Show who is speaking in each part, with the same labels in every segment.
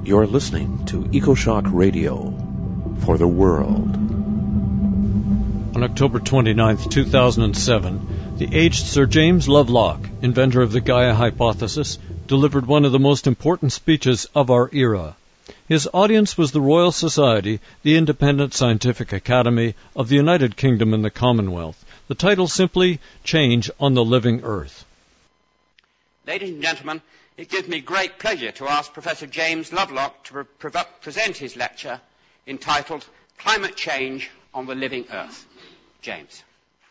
Speaker 1: You're listening to EcoShock Radio for the world.
Speaker 2: On October 29, 2007, the aged Sir James Lovelock, inventor of the Gaia hypothesis, delivered one of the most important speeches of our era. His audience was the Royal Society, the Independent Scientific Academy of the United Kingdom and the Commonwealth. The title simply, Change on the Living Earth.
Speaker 3: Ladies and gentlemen, it gives me great pleasure to ask Professor James Lovelock to present his lecture entitled Climate Change on the Living Earth. James.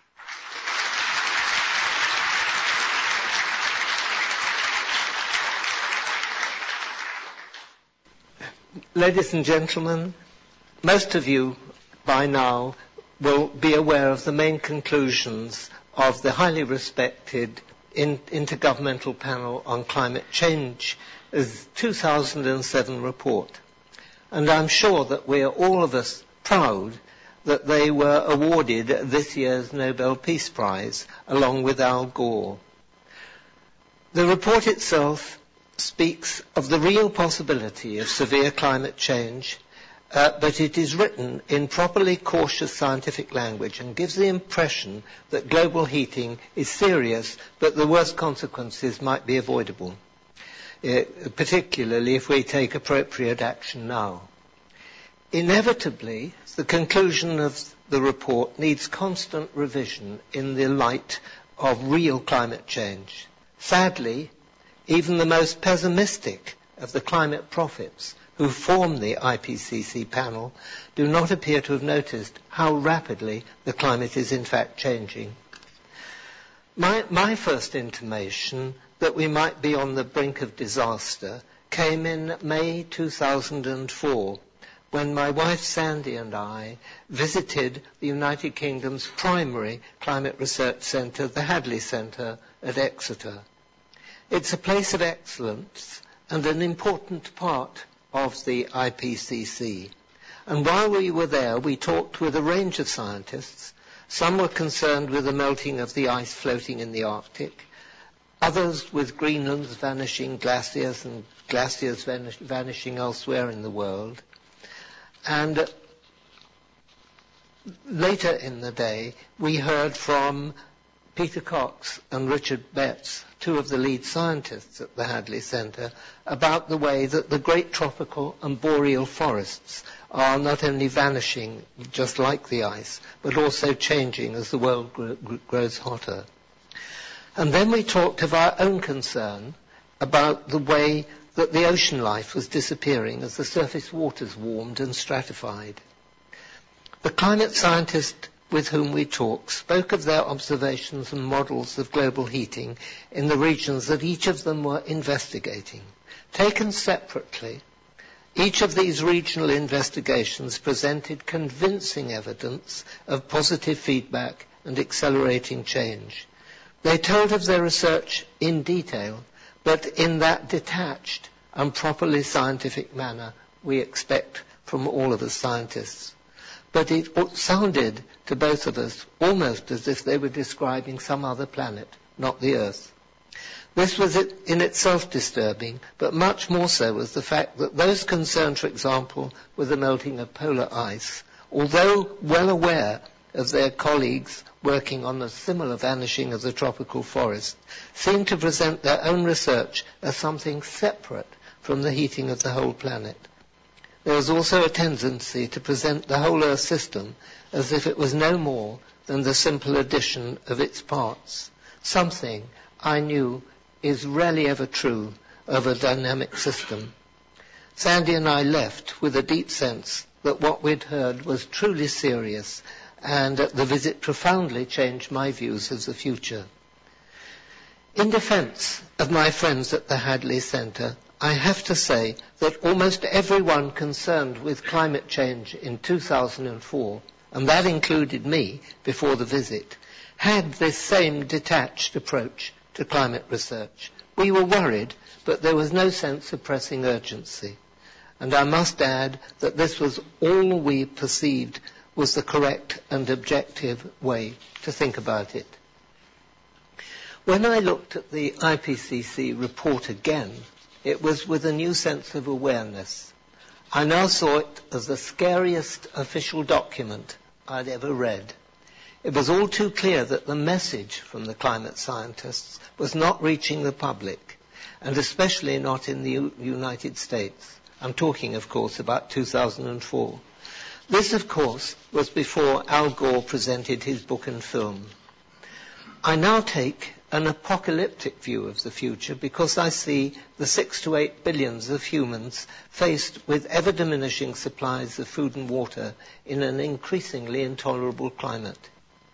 Speaker 4: Ladies and gentlemen, most of you by now will be aware of the main conclusions of the highly respected Intergovernmental Panel on Climate Change's 2007 report. And I'm sure that we are all of us proud that they were awarded this year's Nobel Peace Prize, along with Al Gore. The report itself speaks of the real possibility of severe climate change, but it is written in properly cautious scientific language and gives the impression that global heating is serious, but the worst consequences might be avoidable, particularly if we take appropriate action now. Inevitably, the conclusion of the report needs constant revision in the light of real climate change. Sadly, even the most pessimistic of the climate prophets who form the IPCC panel do not appear to have noticed how rapidly the climate is in fact changing. My first intimation that we might be on the brink of disaster came in May 2004, when my wife Sandy and I visited the United Kingdom's primary climate research centre, the Hadley Centre at Exeter. It's a place of excellence and an important part of the IPCC. And while we were there, we talked with a range of scientists. Some were concerned with the melting of the ice floating in the Arctic, others with Greenland's vanishing glaciers and glaciers vanishing elsewhere in the world. And later in the day, we heard from Peter Cox and Richard Betts, two of the lead scientists at the Hadley Centre, about the way that the great tropical and boreal forests are not only vanishing just like the ice, but also changing as the world grows hotter. And then we talked of our own concern about the way that the ocean life was disappearing as the surface waters warmed and stratified. The climate scientists with whom we talked spoke of their observations and models of global heating in the regions that each of them were investigating. Taken separately, each of these regional investigations presented convincing evidence of positive feedback and accelerating change. They told of their research in detail, but in that detached and properly scientific manner we expect from all of us scientists. But it sounded to both of us almost as if they were describing some other planet, not the Earth. This was in itself disturbing, but much more so was the fact that those concerned, for example, with the melting of polar ice, although well aware of their colleagues working on a similar vanishing of the tropical forest, seemed to present their own research as something separate from the heating of the whole planet. There was also a tendency to present the whole Earth system as if it was no more than the simple addition of its parts, something I knew is rarely ever true of a dynamic system. Sandy and I left with a deep sense that what we'd heard was truly serious, and the visit profoundly changed my views of the future. In defense of my friends at the Hadley Centre, I have to say that almost everyone concerned with climate change in 2004, and that included me before the visit, had this same detached approach to climate research. We were worried, but there was no sense of pressing urgency. And I must add that this was all we perceived was the correct and objective way to think about it. When I looked at the IPCC report again it was with a new sense of awareness. I now saw it as the scariest official document I'd ever read. It was all too clear that the message from the climate scientists was not reaching the public, and especially not in the United States. I'm talking, of course, about 2004. This, of course, was before Al Gore presented his book and film. I now take an apocalyptic view of the future because I see the 6 to 8 billions of humans faced with ever-diminishing supplies of food and water in an increasingly intolerable climate.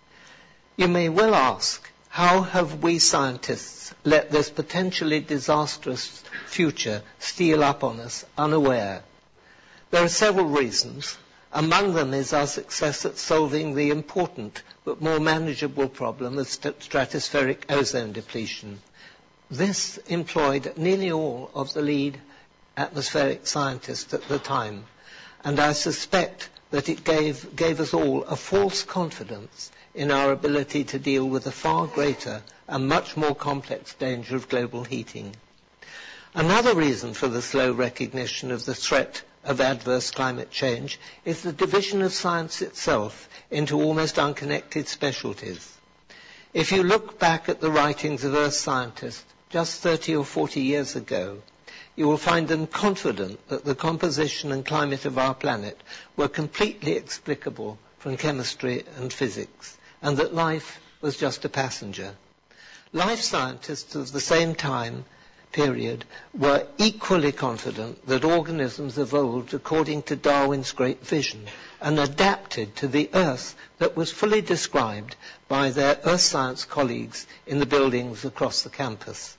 Speaker 4: You may well ask, how have we scientists let this potentially disastrous future steal up on us unaware? There are several reasons. Among them is our success at solving the important but more manageable problem of stratospheric ozone depletion. This employed nearly all of the lead atmospheric scientists at the time, and I suspect that it gave us all a false confidence in our ability to deal with the far greater and much more complex danger of global heating. Another reason for the slow recognition of the threat of adverse climate change is the division of science itself into almost unconnected specialties. If you look back at the writings of Earth scientists just 30 or 40 years ago, you will find them confident that the composition and climate of our planet were completely explicable from chemistry and physics, and that life was just a passenger. Life scientists of the same time period were equally confident that organisms evolved according to Darwin's great vision and adapted to the Earth that was fully described by their Earth science colleagues in the buildings across the campus.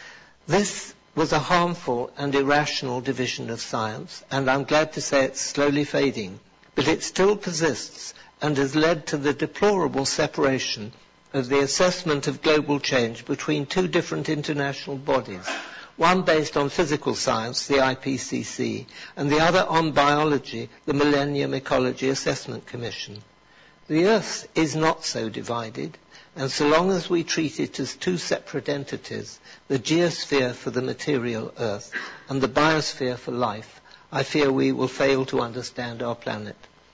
Speaker 4: This was a harmful and irrational division of science, and I'm glad to say it's slowly fading, but it still persists and has led to the deplorable separation of the assessment of global change between two different international bodies, one based on physical science, the IPCC, and the other on biology, the Millennium Ecology Assessment Commission. The Earth is not so divided, and so long as we treat it as two separate entities, the geosphere for the material Earth and the biosphere for life, I fear we will fail to understand our planet.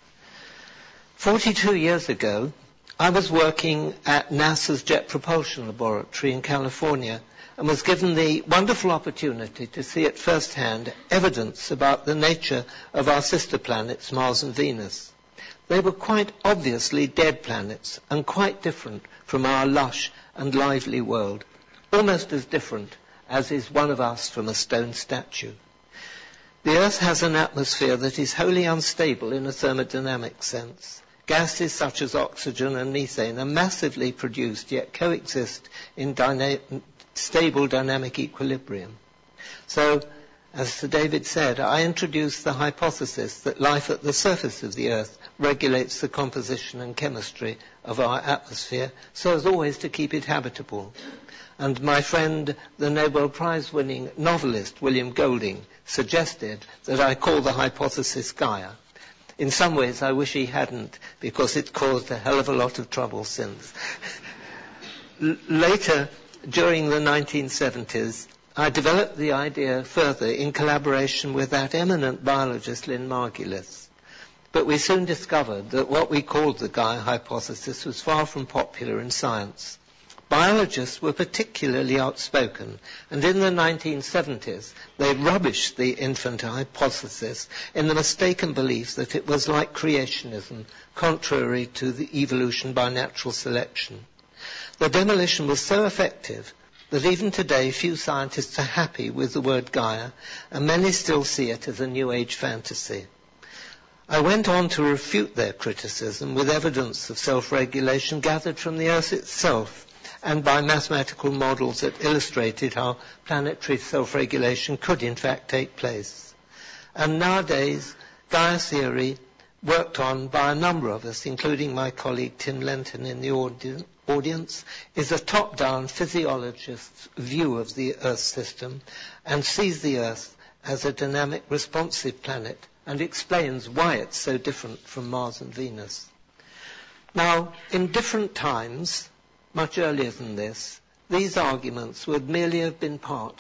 Speaker 4: 42 years ago, I was working at NASA's Jet Propulsion Laboratory in California and was given the wonderful opportunity to see at first hand evidence about the nature of our sister planets, Mars and Venus. They were quite obviously dead planets and quite different from our lush and lively world, almost as different as is one of us from a stone statue. The Earth has an atmosphere that is wholly unstable in a thermodynamic sense. Gases such as oxygen and methane are massively produced, yet coexist in stable dynamic equilibrium. So, as Sir David said, I introduced the hypothesis that life at the surface of the Earth regulates the composition and chemistry of our atmosphere so as always to keep it habitable. And my friend, the Nobel Prize-winning novelist William Golding, suggested that I call the hypothesis Gaia. In some ways, I wish he hadn't, because it's caused a hell of a lot of trouble since. Later, during the 1970s, I developed the idea further in collaboration with that eminent biologist, Lynn Margulis. But we soon discovered that what we called the Gaia hypothesis was far from popular in science. Biologists were particularly outspoken, and in the 1970s they rubbished the infant hypothesis in the mistaken belief that it was like creationism, contrary to the evolution by natural selection. The demolition was so effective that even today few scientists are happy with the word Gaia, and many still see it as a New Age fantasy. I went on to refute their criticism with evidence of self-regulation gathered from the Earth itself, and by mathematical models that illustrated how planetary self-regulation could in fact take place. And nowadays, Gaia theory, worked on by a number of us, including my colleague Tim Lenton in the audience, is a top-down physiologist's view of the Earth system and sees the Earth as a dynamic, responsive planet and explains why it's so different from Mars and Venus. Now, in different times, much earlier than this, these arguments would merely have been part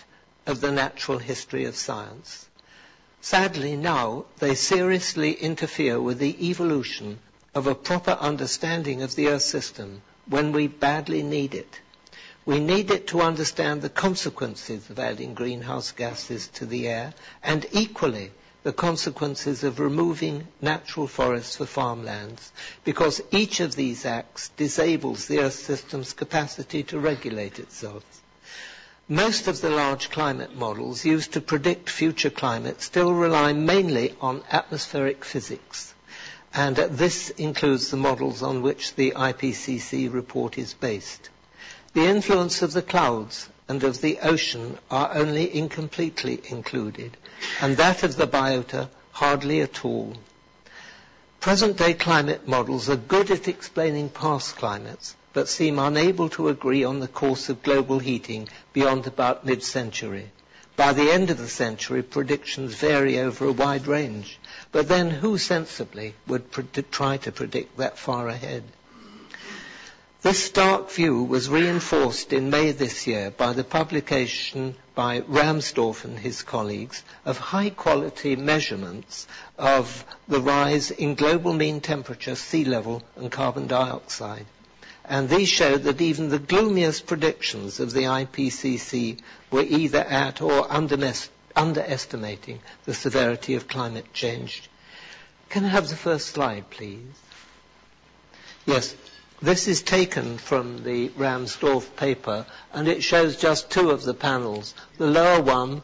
Speaker 4: of the natural history of science. Sadly, now they seriously interfere with the evolution of a proper understanding of the Earth system when we badly need it. We need it to understand the consequences of adding greenhouse gases to the air, and equally the consequences of removing natural forests for farmlands, because each of these acts disables the Earth system's capacity to regulate itself. Most of the large climate models used to predict future climate still rely mainly on atmospheric physics, and this includes the models on which the IPCC report is based. The influence of the clouds and of the ocean are only incompletely included, and that of the biota hardly at all. Present-day climate models are good at explaining past climates, but seem unable to agree on the course of global heating beyond about mid-century. By the end of the century, predictions vary over a wide range, but then who sensibly would try to predict that far ahead? This stark view was reinforced in May this year by the publication by Ramsdorff and his colleagues of high-quality measurements of the rise in global mean temperature, sea level, and carbon dioxide. And these showed that even the gloomiest predictions of the IPCC were either at or underestimating the severity of climate change. Can I have the first slide, please? Yes. This is taken from the Ramsdorff paper, and it shows just two of the panels. The lower one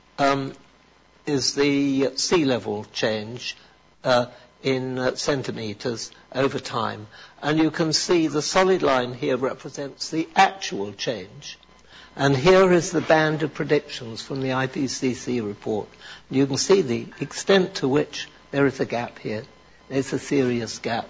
Speaker 4: is the sea level change in centimeters over time. And you can see the solid line here represents the actual change. And here is the band of predictions from the IPCC report. You can see the extent to which there is a gap here. There's a serious gap.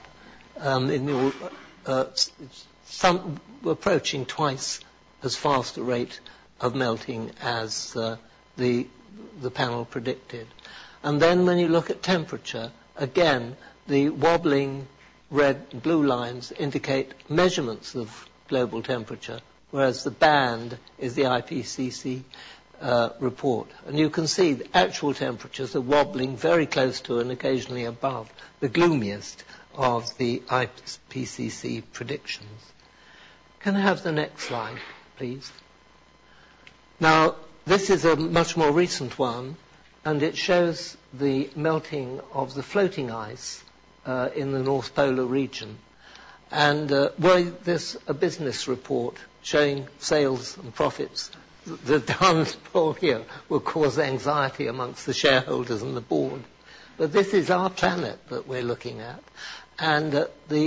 Speaker 4: Some approaching twice as fast a rate of melting as the panel predicted. And then when you look at temperature, again, the wobbling red and blue lines indicate measurements of global temperature, whereas the band is the IPCC report. And you can see the actual temperatures are wobbling very close to and occasionally above the gloomiest of the IPCC predictions. Can I have the next slide, please? Now, this is a much more recent one, and it shows the melting of the floating ice in the North Polar region. And there's a business report showing sales and profits. The downfall here will cause anxiety amongst the shareholders and the board. But this is our planet that we're looking at. And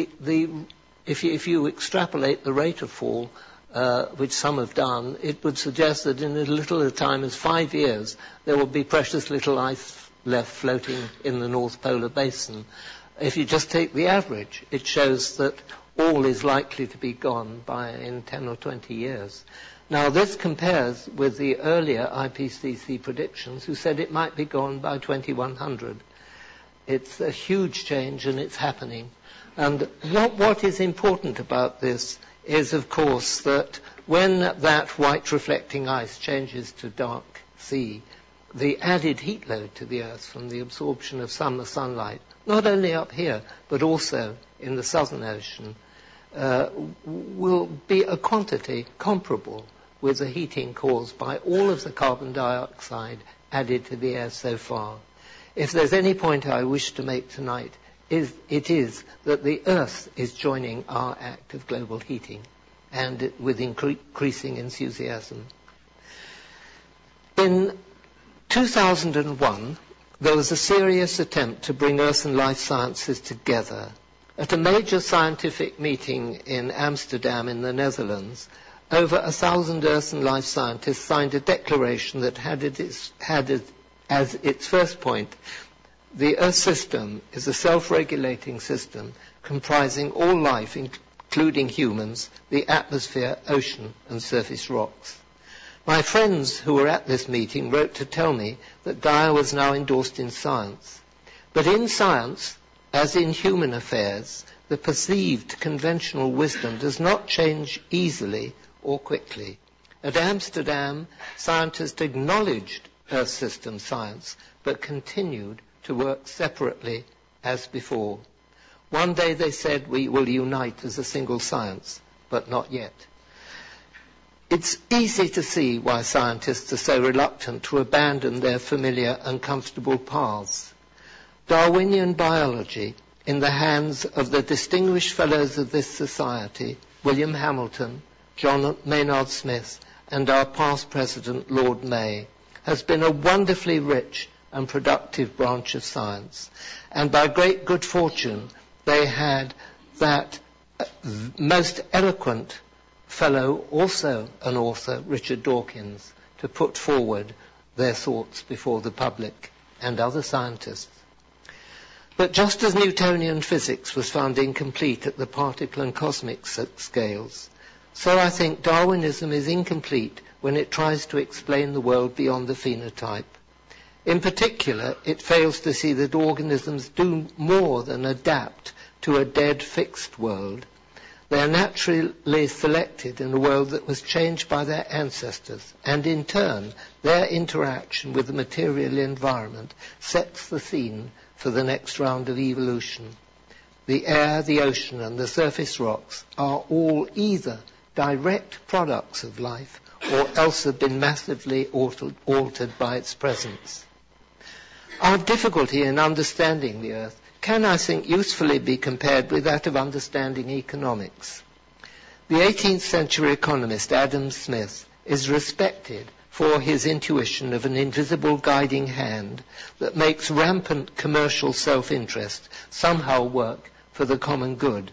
Speaker 4: if you extrapolate the rate of fall, which some have done, it would suggest that in as little a time as 5 years, there will be precious little ice left floating in the North Polar Basin. If you just take the average, it shows that all is likely to be gone in 10 or 20 years. Now, this compares with the earlier IPCC predictions, who said it might be gone by 2100. It's a huge change, and it's happening. And what is important about this is, of course, that when that white reflecting ice changes to dark sea, the added heat load to the Earth from the absorption of summer sunlight, not only up here, but also in the Southern Ocean, will be a quantity comparable with the heating caused by all of the carbon dioxide added to the air so far. If there's any point I wish to make tonight, it is that the Earth is joining our act of global heating, and with increasing enthusiasm. In 2001, there was a serious attempt to bring Earth and life sciences together. At a major scientific meeting in Amsterdam in the Netherlands, over 1,000 Earth and life scientists signed a declaration that had as its first point, the Earth system is a self-regulating system comprising all life, including humans, the atmosphere, ocean, and surface rocks. My friends who were at this meeting wrote to tell me that Gaia was now endorsed in science. But in science, as in human affairs, the perceived conventional wisdom does not change easily or quickly. At Amsterdam, scientists acknowledged Earth system science, but continued to work separately as before. One day they said we will unite as a single science, but not yet. It's easy to see why scientists are so reluctant to abandon their familiar and comfortable paths. Darwinian biology, in the hands of the distinguished fellows of this society, William Hamilton, John Maynard Smith, and our past president, Lord May, has been a wonderfully rich and productive branch of science. And by great good fortune, they had that most eloquent fellow, also an author, Richard Dawkins, to put forward their thoughts before the public and other scientists. But just as Newtonian physics was found incomplete at the particle and cosmic scales, so I think Darwinism is incomplete when it tries to explain the world beyond the phenotype. In particular, it fails to see that organisms do more than adapt to a dead, fixed world. They are naturally selected in a world that was changed by their ancestors, and in turn, their interaction with the material environment sets the scene for the next round of evolution. The air, the ocean, and the surface rocks are all either direct products of life or else have been massively altered by its presence. Our difficulty in understanding the Earth can, I think, usefully be compared with that of understanding economics. The 18th century economist Adam Smith is respected for his intuition of an invisible guiding hand that makes rampant commercial self-interest somehow work for the common good.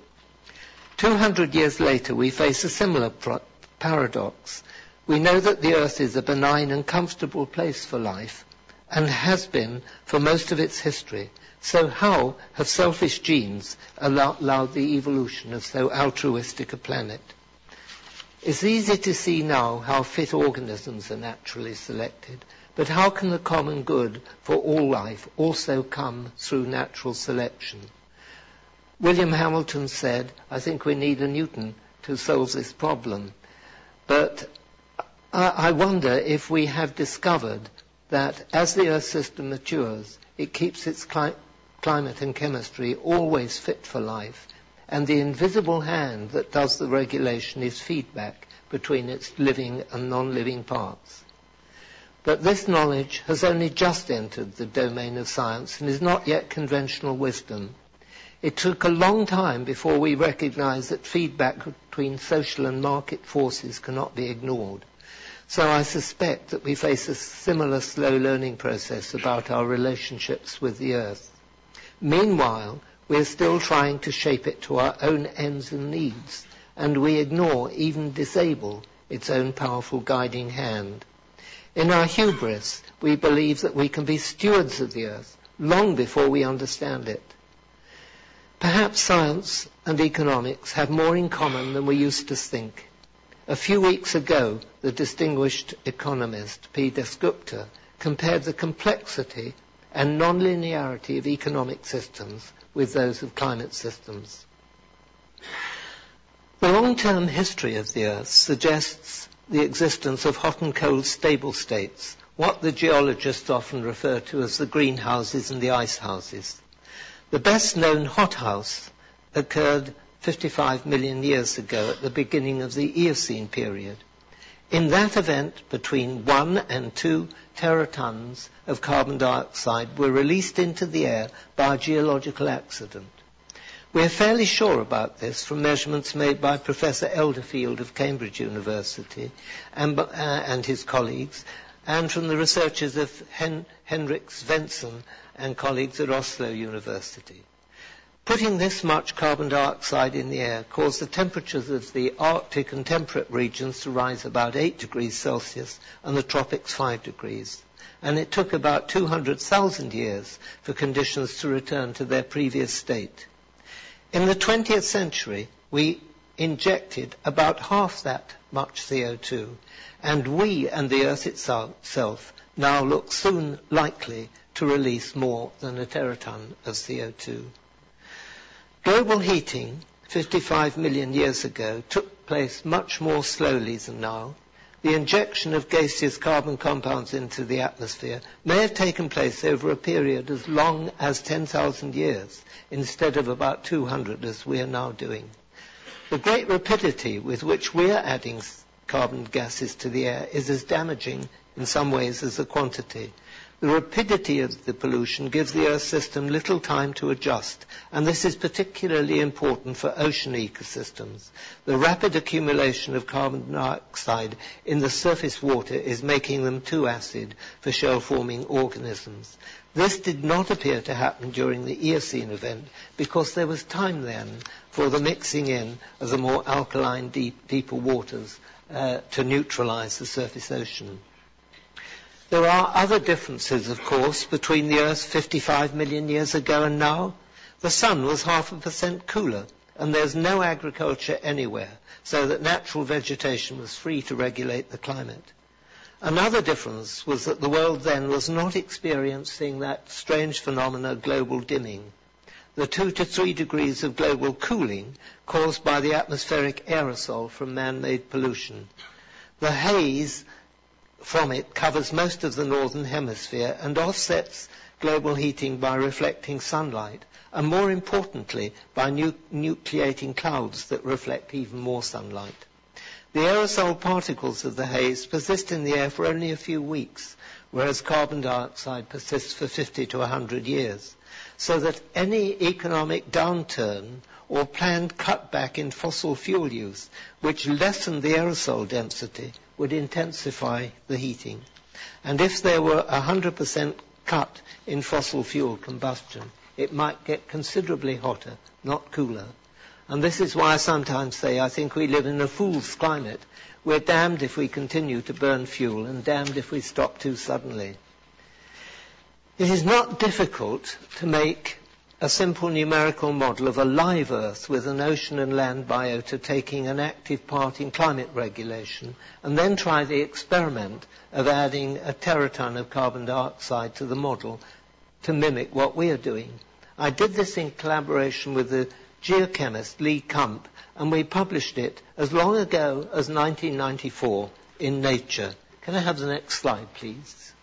Speaker 4: 200 years later, we face a similar paradox. We know that the Earth is a benign and comfortable place for life, and has been for most of its history. So how have selfish genes allowed the evolution of so altruistic a planet? It's easy to see now how fit organisms are naturally selected, but how can the common good for all life also come through natural selection? William Hamilton said, I think we need a Newton to solve this problem. But I wonder if we have discovered that as the Earth system matures, it keeps its climate and chemistry always fit for life, and the invisible hand that does the regulation is feedback between its living and non-living parts. But this knowledge has only just entered the domain of science and is not yet conventional wisdom. It took a long time before we recognized that feedback between social and market forces cannot be ignored. So I suspect that we face a similar slow learning process about our relationships with the Earth. Meanwhile, we are still trying to shape it to our own ends and needs, and we ignore, even disable, its own powerful guiding hand. In our hubris, we believe that we can be stewards of the Earth long before we understand it. Perhaps science and economics have more in common than we used to think. A few weeks ago, the distinguished economist P. Dasgupta compared the complexity and non-linearity of economic systems with those of climate systems. The long-term history of the Earth suggests the existence of hot and cold stable states, what the geologists often refer to as the greenhouses and the ice houses. The best-known hothouse occurred 55 million years ago at the beginning of the Eocene period. In that event, between 1 and 2 teratons of carbon dioxide were released into the air by a geological accident. We are fairly sure about this from measurements made by Professor Elderfield of Cambridge University and his colleagues, and from the researchers of Henrik Svensson and colleagues at Oslo University. Putting this much carbon dioxide in the air caused the temperatures of the Arctic and temperate regions to rise about 8 degrees Celsius and the tropics 5 degrees. And it took about 200,000 years for conditions to return to their previous state. In the 20th century, we injected about half that much CO2, and we and the Earth itself now look soon likely to release more than a teraton of CO2. Global heating 55 million years ago took place much more slowly than now, the injection of gaseous carbon compounds into the atmosphere may have taken place over a period as long as 10,000 years, instead of about 200 as we are now doing. The great rapidity with which we are adding carbon gases to the air is as damaging in some ways as the quantity. The rapidity of the pollution gives the Earth system little time to adjust, and this is particularly important for ocean ecosystems. The rapid accumulation of carbon dioxide in the surface water is making them too acid for shell-forming organisms. This did not appear to happen during the Eocene event because there was time then for the mixing in of the more alkaline, deeper waters to neutralize the surface ocean. There are other differences, of course, between the Earth 55 million years ago and now. The sun was 0.5% cooler, and there's no agriculture anywhere, so that natural vegetation was free to regulate the climate. Another difference was that the world then was not experiencing that strange phenomena, global dimming. The 2 to 3 degrees of global cooling caused by the atmospheric aerosol from man-made pollution. The haze from it covers most of the northern hemisphere and offsets global heating by reflecting sunlight, and more importantly, by nucleating clouds that reflect even more sunlight. The aerosol particles of the haze persist in the air for only a few weeks, whereas carbon dioxide persists for 50 to 100 years, so that any economic downturn or planned cutback in fossil fuel use, which lessened the aerosol density, would intensify the heating. And if there were 100% cut in fossil fuel combustion, it might get considerably hotter, not cooler. And this is why I sometimes say I think we live in a fool's climate. We're damned if we continue to burn fuel and damned if we stop too suddenly. It is not difficult to make a simple numerical model of a live Earth with an ocean and land biota taking an active part in climate regulation, and then try the experiment of adding a teraton of carbon dioxide to the model to mimic what we are doing. I did this in collaboration with the geochemist Lee Kump, and we published it as long ago as 1994 in Nature. Can I have the next slide, please?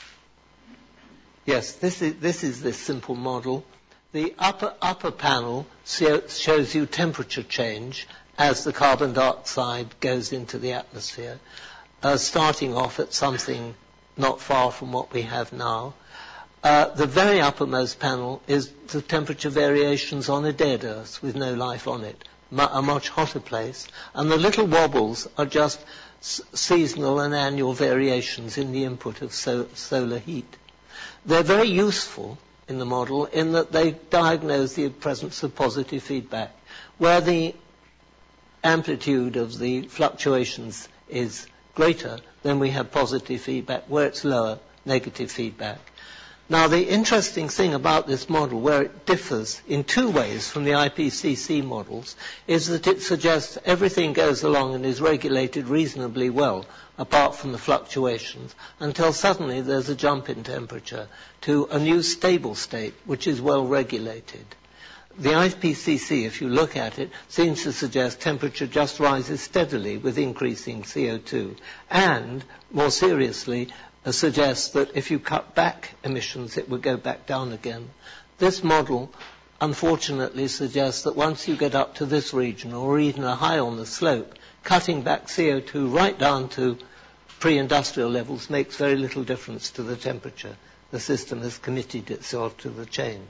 Speaker 4: Yes, this is this simple model. The upper panel shows you temperature change as the carbon dioxide goes into the atmosphere, starting off at something not far from what we have now. The very uppermost panel is the temperature variations on a dead Earth with no life on it, a much hotter place, and the little wobbles are just seasonal and annual variations in the input of solar heat. They're very useful in the model in that they diagnose the presence of positive feedback. Where the amplitude of the fluctuations is greater, then we have positive feedback. Where it's lower, negative feedback. Now, the interesting thing about this model, where it differs in two ways from the IPCC models, is that it suggests everything goes along and is regulated reasonably well, apart from the fluctuations, until suddenly there's a jump in temperature to a new stable state, which is well regulated. The IPCC, if you look at it, seems to suggest temperature just rises steadily with increasing CO2, and, more seriously, suggests that if you cut back emissions, it would go back down again. This model, unfortunately, suggests that once you get up to this region, or even a high on the slope, cutting back CO2 right down to pre-industrial levels makes very little difference to the temperature. The system has committed itself to the change.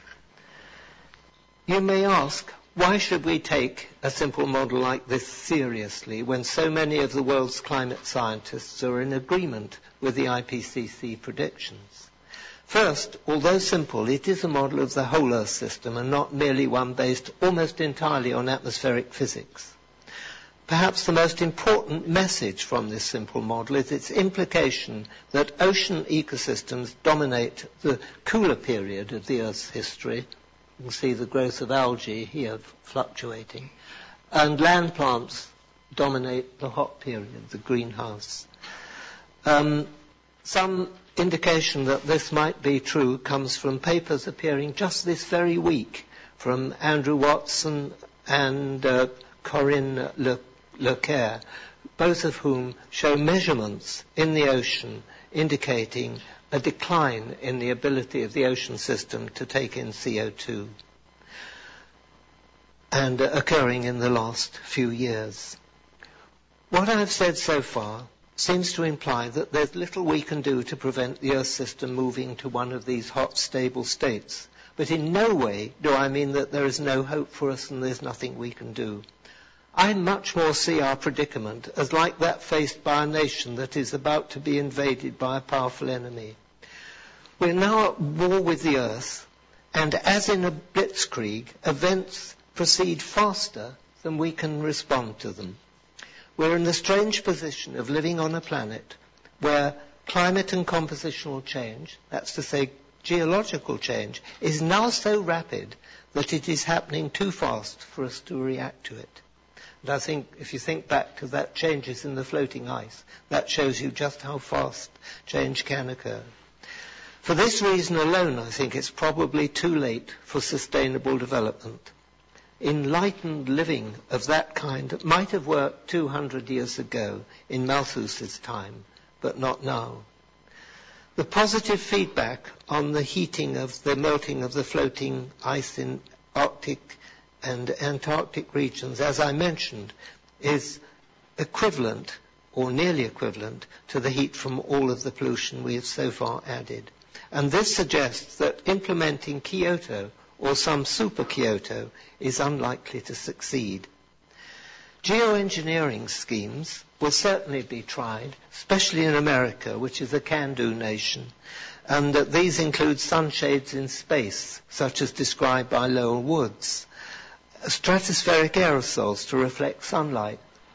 Speaker 4: You may ask, why should we take a simple model like this seriously when so many of the world's climate scientists are in agreement with the IPCC predictions? First, although simple, it is a model of the whole Earth system and not merely one based almost entirely on atmospheric physics. Perhaps the most important message from this simple model is its implication that ocean ecosystems dominate the cooler period of the Earth's history. You can see the growth of algae here fluctuating. And land plants dominate the hot period, the greenhouse. Some indication that this might be true comes from papers appearing just this very week from Andrew Watson and Corinne Leclerc, both of whom show measurements in the ocean indicating a decline in the ability of the ocean system to take in CO2, and occurring in the last few years. What I've said so far seems to imply that there's little we can do to prevent the Earth system moving to one of these hot, stable states. But in no way do I mean that there is no hope for us and there's nothing we can do. I much more see our predicament as like that faced by a nation that is about to be invaded by a powerful enemy. We're now at war with the Earth, and as in a blitzkrieg, events proceed faster than we can respond to them. We're in the strange position of living on a planet where climate and compositional change, that's to say geological change, is now so rapid that it is happening too fast for us to react to it. And I think if you think back to that changes in the floating ice, that shows you just how fast change can occur. For this reason alone, I think it's probably too late for sustainable development. Enlightened living of that kind might have worked 200 years ago in Malthus's time, but not now. The positive feedback on the heating of the melting of the floating ice in Arctic and Antarctic regions, as I mentioned, is equivalent or nearly equivalent to the heat from all of the pollution we have so far added. And this suggests that implementing Kyoto or some super Kyoto is unlikely to succeed. Geoengineering schemes will certainly be tried, especially in America, which is a can-do nation, and these include sunshades in space, such as described by Lowell Woods, stratospheric aerosols to reflect sunlight.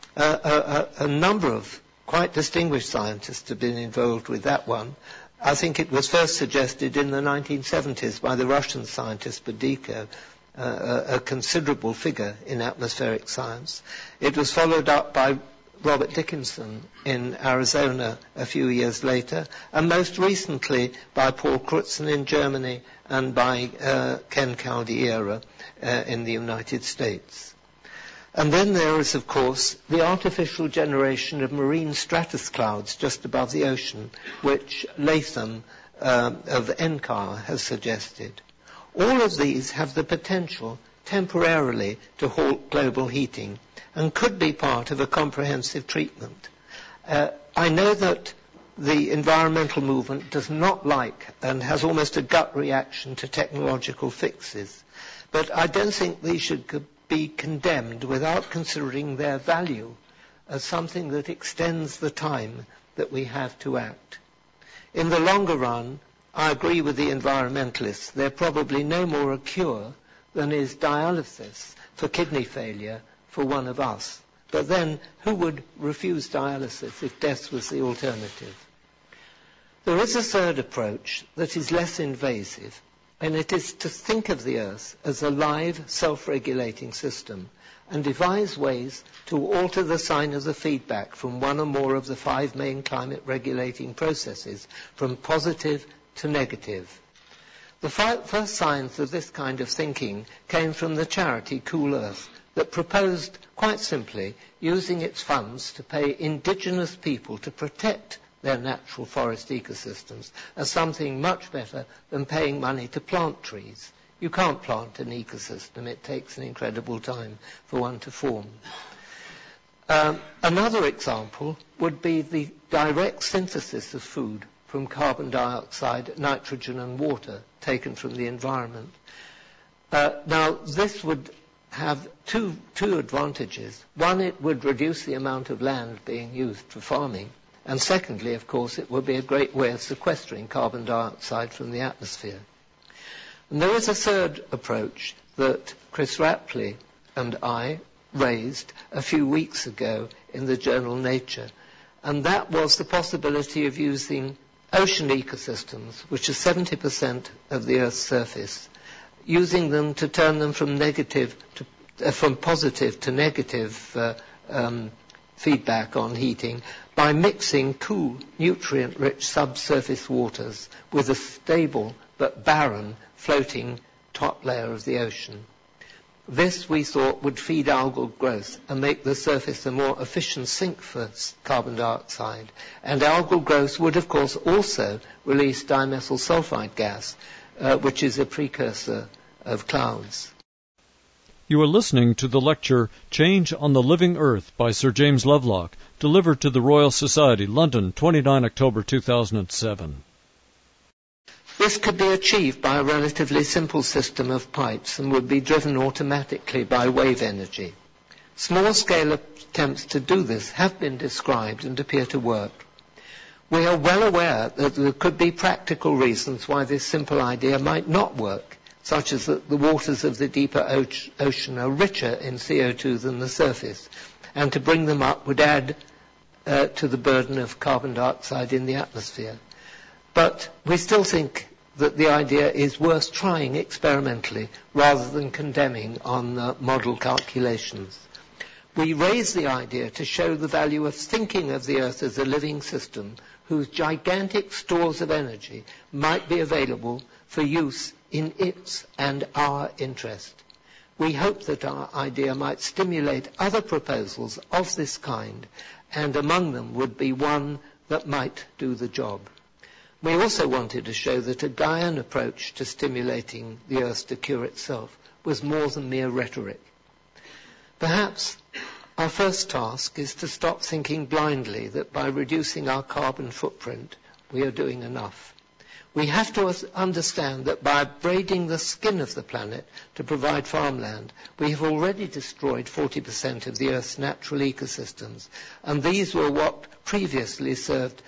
Speaker 4: A number of quite distinguished scientists have been involved with that one. I think it was first suggested in the 1970s by the Russian scientist Budiko, a considerable figure in atmospheric science. It was followed up by Robert Dickinson in Arizona a few years later, and most recently by Paul Crutzen in Germany and by Ken Caldeira in the United States. And then there is, of course, the artificial generation of marine stratus clouds just above the ocean, which Latham of NCAR has suggested. All of these have the potential temporarily to halt global heating and could be part of a comprehensive treatment. I know that the environmental movement does not like and has almost a gut reaction to technological fixes, but I don't think these should be condemned without considering their value as something that extends the time that we have to act. In the longer run, I agree with the environmentalists. They're probably no more a cure than is dialysis for kidney failure for one of us. But then, who would refuse dialysis if death was the alternative? There is a third approach that is less invasive, and it is to think of the Earth as a live, self-regulating system and devise ways to alter the sign of the feedback from one or more of the 5 main climate-regulating processes, from positive to negative. The first signs of this kind of thinking came from the charity Cool Earth, that proposed, quite simply, using its funds to pay indigenous people to protect their natural forest ecosystems as something much better than paying money to plant trees. You can't plant an ecosystem. It takes an incredible time for one to form. Another example would be the direct synthesis of food from carbon dioxide, nitrogen and water taken from the environment. Now, this would have two advantages. One, it would reduce the amount of land being used for farming. And secondly, of course, it would be a great way of sequestering carbon dioxide from the atmosphere. And there is a third approach that Chris Rapley and I raised a few weeks ago in the journal Nature, and that was the possibility of using ocean ecosystems, which are 70% of the Earth's surface, using them to turn them from positive to negative feedback on heating by mixing cool, nutrient-rich subsurface waters with a stable but barren floating top layer of the ocean. This, we thought, would feed algal growth and make the surface a more efficient sink for carbon dioxide. And algal growth would, of course, also release dimethyl sulfide gas, which is a precursor of clouds.
Speaker 2: You are listening to the lecture Change on the Living Earth by Sir James Lovelock, delivered to the Royal Society, London, 29 October 2007.
Speaker 4: This could be achieved by a relatively simple system of pipes and would be driven automatically by wave energy. Small-scale attempts to do this have been described and appear to work. We are well aware that there could be practical reasons why this simple idea might not work, such as that the waters of the deeper ocean are richer in CO2 than the surface, and to bring them up would add to the burden of carbon dioxide in the atmosphere. But we still think that the idea is worth trying experimentally rather than condemning on model calculations. We raise the idea to show the value of thinking of the Earth as a living system whose gigantic stores of energy might be available for use in its and our interest. We hope that our idea might stimulate other proposals of this kind, and among them would be one that might do the job. We also wanted to show that a Gaian approach to stimulating the Earth to cure itself was more than mere rhetoric. Perhaps our first task is to stop thinking blindly that by reducing our carbon footprint, we are doing enough. We have to understand that by abrading the skin of the planet to provide farmland, we have already destroyed 40% of the Earth's natural ecosystems, and these were what previously served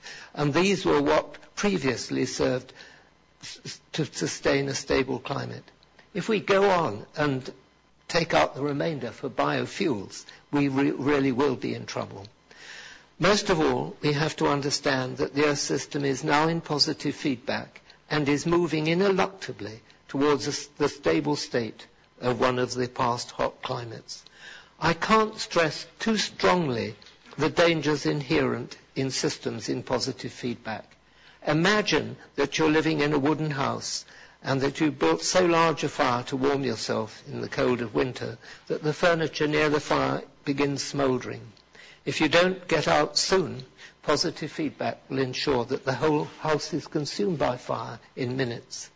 Speaker 4: to sustain a stable climate. If we go on and take out the remainder for biofuels, we really will be in trouble. Most of all, we have to understand that the Earth system is now in positive feedback and is moving ineluctably towards the stable state of one of the past hot climates. I can't stress too strongly the dangers inherent in systems in positive feedback. Imagine that you're living in a wooden house and that you built so large a fire to warm yourself in the cold of winter that the furniture near the fire begins smouldering. If you don't get out soon, positive feedback will ensure that the whole house is consumed by fire in minutes.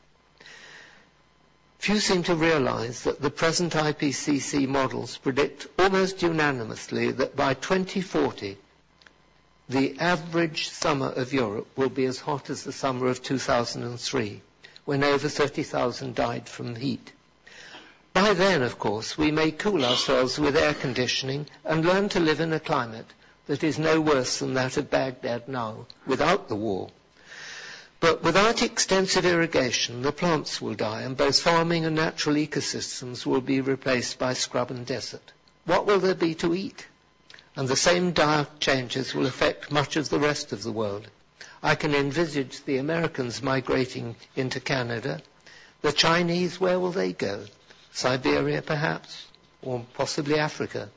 Speaker 4: Few seem to realize that the present IPCC models predict almost unanimously that by 2040, the average summer of Europe will be as hot as the summer of 2003, when over 30,000 died from heat. By then, of course, we may cool ourselves with air conditioning and learn to live in a climate that is no worse than that of Baghdad now, without the war. But without extensive irrigation, the plants will die, and both farming and natural ecosystems will be replaced by scrub and desert. What will there be to eat? And the same dire changes will affect much of the rest of the world. I can envisage the Americans migrating into Canada. The Chinese, where will they go? Siberia, perhaps, or possibly Africa.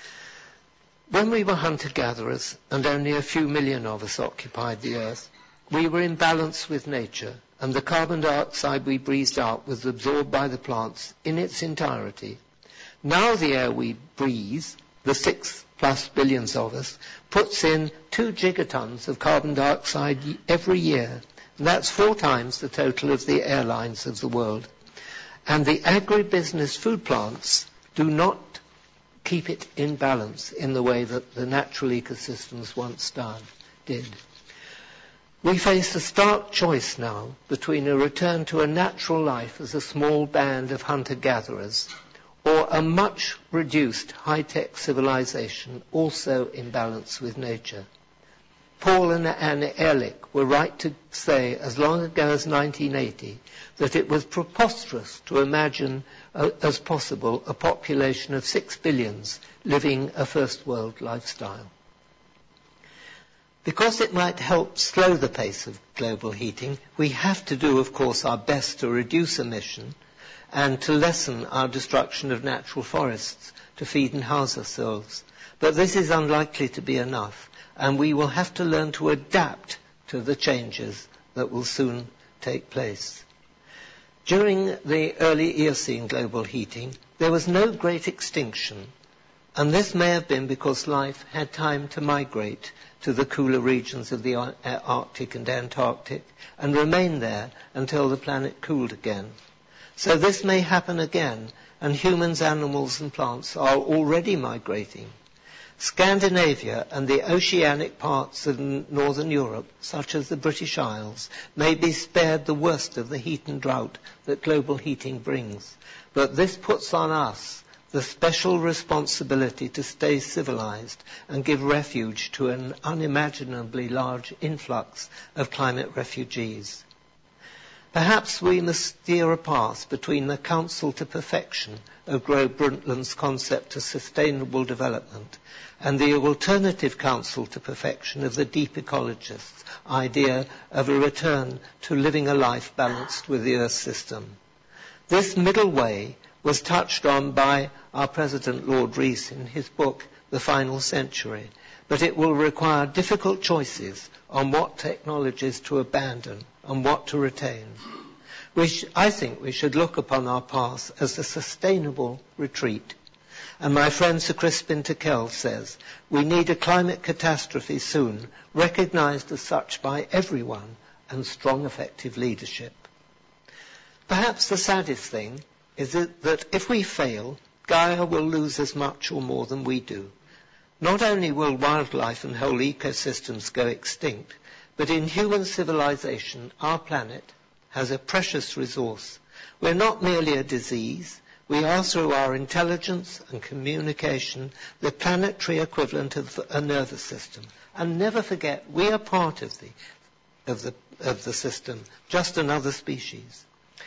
Speaker 4: When we were hunter-gatherers, and only a few million of us occupied the Earth, we were in balance with nature, and the carbon dioxide we breathed out was absorbed by the plants in its entirety. Now the air we breathe, the 6+ billions of us, puts in 2 gigatons of carbon dioxide every year. And that's 4 times the total of the airlines of the world. And the agribusiness food plants do not keep it in balance in the way that the natural ecosystems once did. We face a stark choice now between a return to a natural life as a small band of hunter-gatherers or a much reduced high-tech civilization also in balance with nature. Paul and Anne Ehrlich were right to say as long ago as 1980 that it was preposterous to imagine as possible a population of 6 billions living a first world lifestyle. Because it might help slow the pace of global heating, we have to do, of course, our best to reduce emission and to lessen our destruction of natural forests to feed and house ourselves. But this is unlikely to be enough, and we will have to learn to adapt to the changes that will soon take place. During the early Eocene global heating, There was no great extinction, and this may have been because life had time to migrate to the cooler regions of the Arctic and Antarctic and remain there until the planet cooled again. So this may happen again, and humans, animals and plants are already migrating. Scandinavia and the oceanic parts of northern Europe, such as the British Isles, may be spared the worst of the heat and drought that global heating brings. But this puts on us the special responsibility to stay civilized and give refuge to an unimaginably large influx of climate refugees. Perhaps we must steer a path between the counsel to perfection of Gro Brundtland's concept of sustainable development and the alternative counsel to perfection of the deep ecologist's idea of a return to living a life balanced with the Earth system. This middle way was touched on by our President Lord Rees in his book, The Final Century, but it will require difficult choices on what technologies to abandon and what to retain. I think we should look upon our path as a sustainable retreat. And my friend Sir Crispin Tickell says, we need a climate catastrophe soon, recognized as such by everyone, and strong effective leadership. Perhaps the saddest thing is that if we fail, Gaia will lose as much or more than we do. Not only will wildlife and whole ecosystems go extinct, but in human civilization, our planet has a precious resource. We're not merely a disease. We are, through our intelligence and communication, the planetary equivalent of a nervous system. And never forget, we are part of the system, just another species.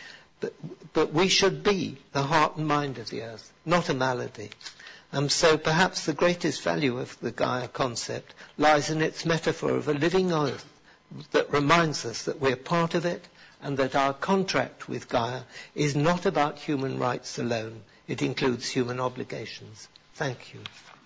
Speaker 4: But we should be the heart and mind of the Earth, not a malady. And so perhaps the greatest value of the Gaia concept lies in its metaphor of a living Earth that reminds us that we're part of it, and that our contract with Gaia is not about human rights alone. It includes human obligations. Thank you.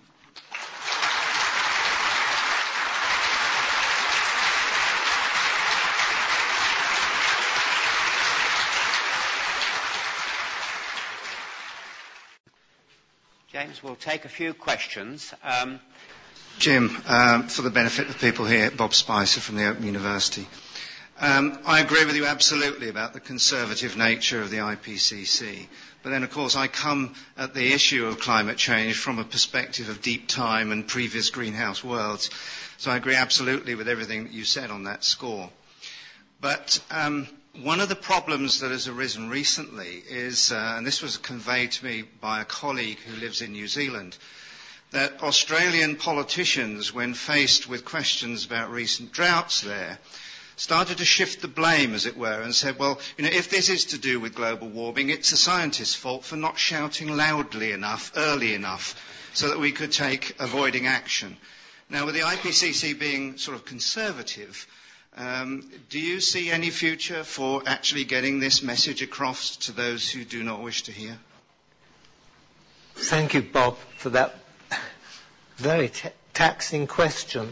Speaker 3: James, we'll take a few questions.
Speaker 5: Jim, for the benefit of people here, Bob Spicer from the Open University. I agree with you absolutely about the conservative nature of the IPCC. But then, of course, I come at the issue of climate change from a perspective of deep time and previous greenhouse worlds. So I agree absolutely with everything that you said on that score. But one of the problems that has arisen recently is, and this was conveyed to me by a colleague who lives in New Zealand, that Australian politicians, when faced with questions about recent droughts there, started to shift the blame, as it were, and said, well, if this is to do with global warming, it's the scientists' fault for not shouting loudly enough, early enough, so that we could take avoiding action. Now, with the IPCC being sort of conservative, do you see any future for actually getting this message across to those who do not wish to hear?
Speaker 4: Thank you, Bob, for that very taxing question.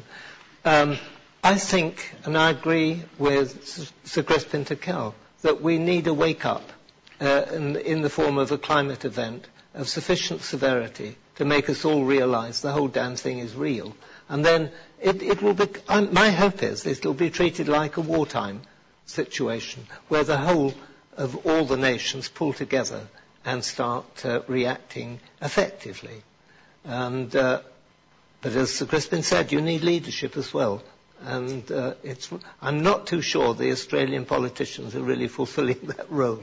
Speaker 4: I think, and I agree with Sir Crispin Tickell, that we need a wake-up in the form of a climate event of sufficient severity to make us all realize the whole damn thing is real. And then it will be, my hope is it will be treated like a wartime situation, where the whole of all the nations pull together and start reacting effectively. And but as Sir Crispin said, you need leadership as well. And I'm not too sure the Australian politicians are really fulfilling that role.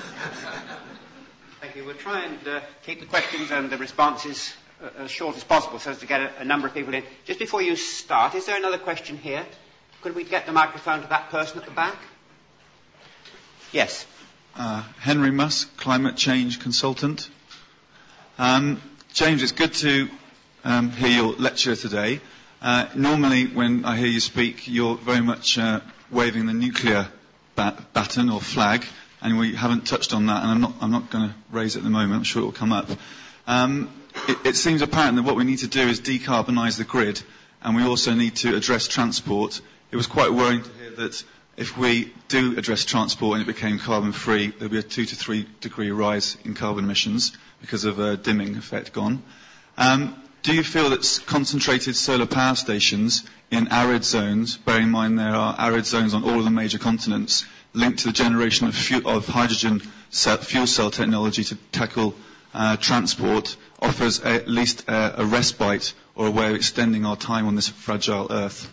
Speaker 3: Thank you. We'll try and keep the questions and the responses as short as possible so as to get a number of people in. Just before you start, is there another question here? Could we get the microphone to that person at the back? Yes.
Speaker 6: Henry Musk, climate change consultant. James, it's good to hear your lecture today. Normally, when I hear you speak, you're very much waving the nuclear baton or flag, and we haven't touched on that, and I'm not going to raise it at the moment. I'm sure it will come up. It seems apparent that what we need to do is decarbonise the grid, and we also need to address transport. It was quite worrying to hear that if we do address transport and it became carbon-free, there'll be a 2 to 3 degree rise in carbon emissions because of a dimming effect gone. Do you feel that concentrated solar power stations in arid zones, bearing in mind there are arid zones on all of the major continents, linked to the generation of hydrogen fuel cell technology to tackle transport, offers at least a respite or a way of extending our time on this fragile Earth?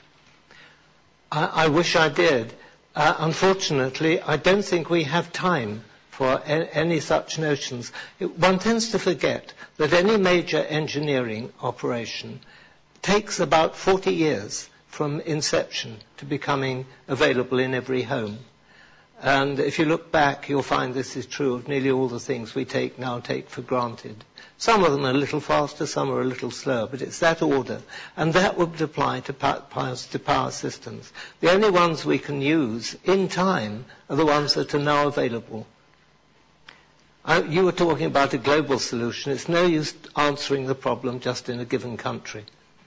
Speaker 4: I wish I did. Unfortunately, I don't think we have time for any such notions. One tends to forget that any major engineering operation takes about 40 years from inception to becoming available in every home. And if you look back, you'll find this is true of nearly all the things we now take for granted. Some of them are a little faster, some are a little slower, but it's that order. And that would apply to power systems. The only ones we can use in time are the ones that are now available. You were talking about a global solution. It's no use answering the problem just in a given country.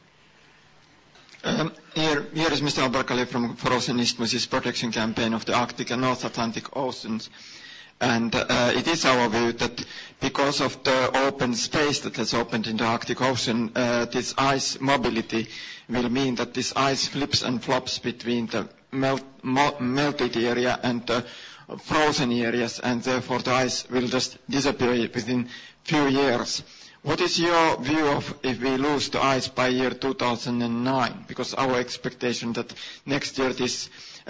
Speaker 7: Here is Mr. Albarkale from Frozen Isthmus Protection Campaign of the Arctic and North Atlantic Oceans. And it is our view that because of the open space that has opened in the Arctic Ocean, this ice mobility will mean that this ice flips and flops between the melted area and the frozen areas, and therefore the ice will just disappear within few years. What is your view of if we lose the ice by year 2009? Because our expectation that next year this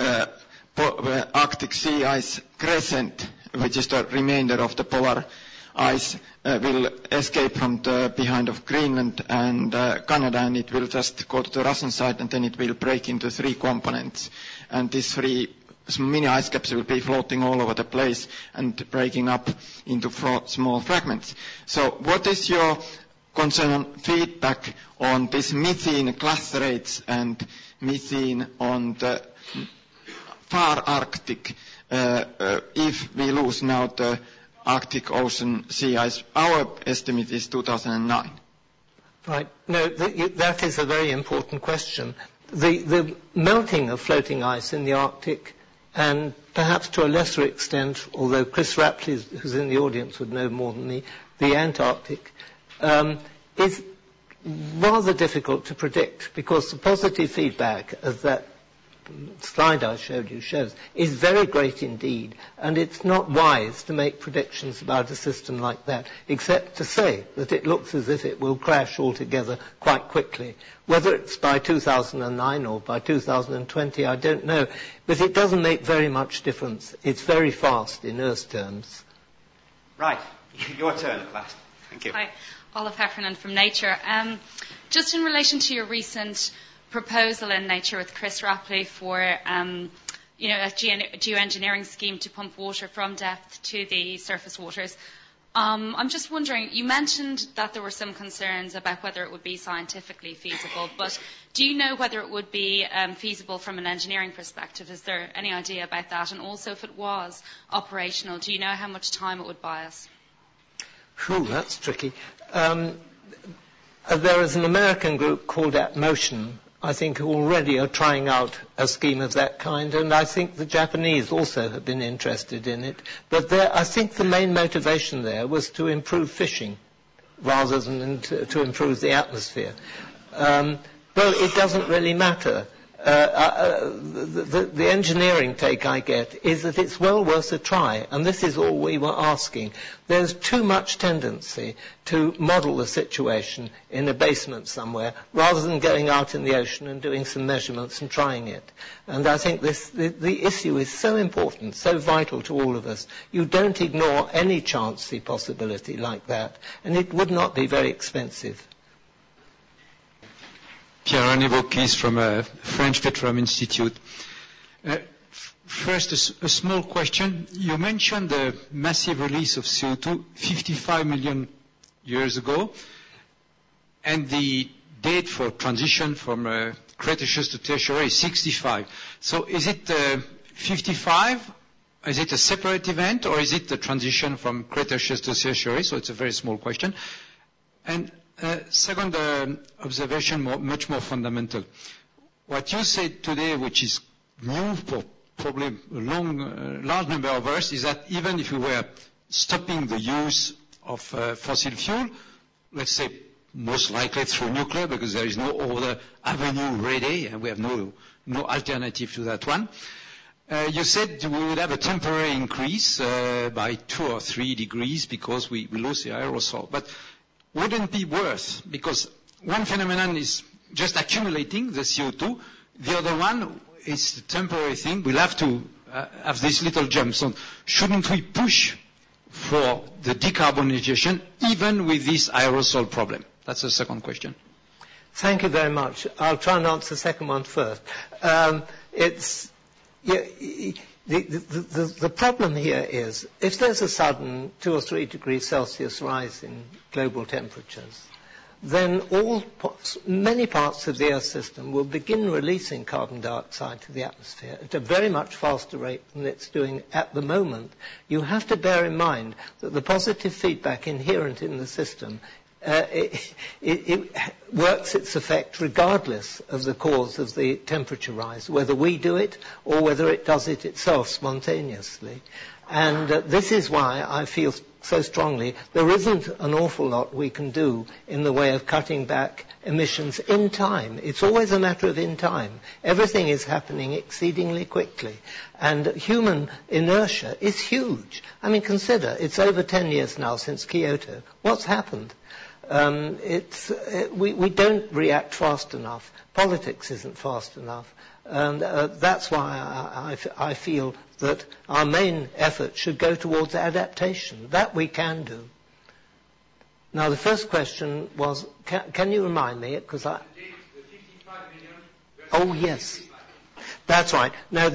Speaker 7: Arctic sea ice crescent, which is the remainder of the polar ice, will escape from the behind of Greenland and Canada, and it will just go to the Russian side, and then it will break into 3 components. And these 3 mini ice caps will be floating all over the place and breaking up into small fragments. So what is your concern, feedback on this methane class rates and methane on the far Arctic if we lose now the Arctic Ocean sea ice? Our estimate is 2009.
Speaker 4: Right. No, that is a very important question. The melting of floating ice in the Arctic, and perhaps to a lesser extent, although Chris Rapley, who's in the audience, would know more than me, the Antarctic, is rather difficult to predict, because the positive feedback, as that slide I showed you shows, is very great indeed, and it's not wise to make predictions about a system like that, except to say that it looks as if it will crash altogether quite quickly. Whether it's by 2009 or by 2020, I don't know, but it doesn't make very much difference. It's very fast in Earth terms.
Speaker 3: Right, your turn at last. Thank you.
Speaker 8: Hi, Olive Heffernan from Nature. Just in relation to your recent proposal in Nature with Chris Rapley for a geoengineering scheme to pump water from depth to the surface waters. I'm just wondering, you mentioned that there were some concerns about whether it would be scientifically feasible, but do you know whether it would be feasible from an engineering perspective? Is there any idea about that? And also, if it was operational, do you know how much time it would buy us?
Speaker 4: Phew, that's tricky. There is an American group called AtMotion, I think, who already are trying out a scheme of that kind, and I think the Japanese also have been interested in it. But I think the main motivation there was to improve fishing rather than to improve the atmosphere. Well, it doesn't really matter. The engineering take I get is that it's well worth a try, and this is all we were asking. There's too much tendency to model the situation in a basement somewhere rather than going out in the ocean and doing some measurements and trying it. And I think the issue is so important, so vital to all of us. You don't ignore any chancy possibility like that, and it would not be very expensive.
Speaker 9: Pierre-René Vauquis from French Petroleum Institute. First, a small question. You mentioned the massive release of CO2 55 million years ago, and the date for transition from Cretaceous to Tertiary is 65. So is it 55? Is it a separate event, or is it the transition from Cretaceous to Tertiary? So it's a very small question. And second observation, much more fundamental. What you said today, which is knew for probably a large number of us is that even if we were stopping the use of fossil fuel, let's say most likely through nuclear, because there is no other avenue ready, and we have no alternative to that one. You said we would have a temporary increase by 2 or 3 degrees because we lose the aerosol. But wouldn't it be worse? Because one phenomenon is just accumulating the CO2. The other one is the temporary thing. We'll have to have these little jumps. So shouldn't we push for the decarbonization even with this aerosol problem? That's the second question.
Speaker 4: Thank you very much. I'll try and answer the second one first. The problem here is if there's a sudden 2 or 3 degrees Celsius rise in global temperatures, then many parts of the Earth system will begin releasing carbon dioxide to the atmosphere at a very much faster rate than it's doing at the moment. You have to bear in mind that the positive feedback inherent in the system it works its effect regardless of the cause of the temperature rise, whether we do it or whether it does it itself spontaneously. And this is why I feel so strongly there isn't an awful lot we can do in the way of cutting back emissions in time. It's always a matter of in time. Everything is happening exceedingly quickly. And human inertia is huge. I mean, consider, it's over 10 years now since Kyoto. What's happened? We don't react fast enough. Politics isn't fast enough. And that's why I feel that our main effort should go towards adaptation. That we can do. Now, the first question was, can you remind me? Because the 55 million. Oh, yes. That's right. Now,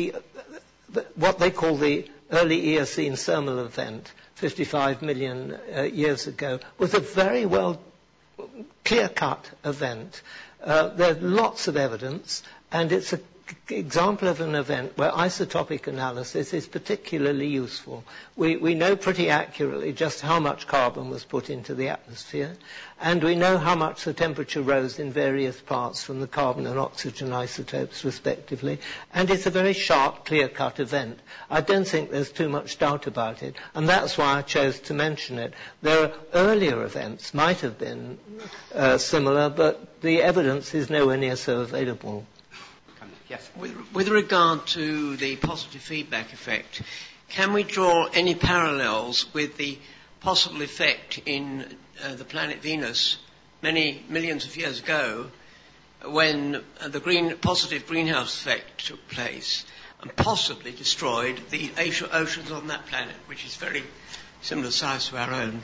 Speaker 4: what they call the early Eocene thermal event, 55 million years ago, was a very well clear-cut event. There's lots of evidence, and it's an example of an event where isotopic analysis is particularly useful. We know pretty accurately just how much carbon was put into the atmosphere, and we know how much the temperature rose in various parts from the carbon and oxygen isotopes respectively, and it's a very sharp, clear-cut event. I don't think there's too much doubt about it, and that's why I chose to mention it. There are earlier events, might have been similar, but the evidence is nowhere near so available.
Speaker 3: Yes.
Speaker 10: With regard to the positive feedback effect, can we draw any parallels with the possible effect in the planet Venus many millions of years ago when the positive greenhouse effect took place and possibly destroyed the oceans on that planet, which is very similar size to our own?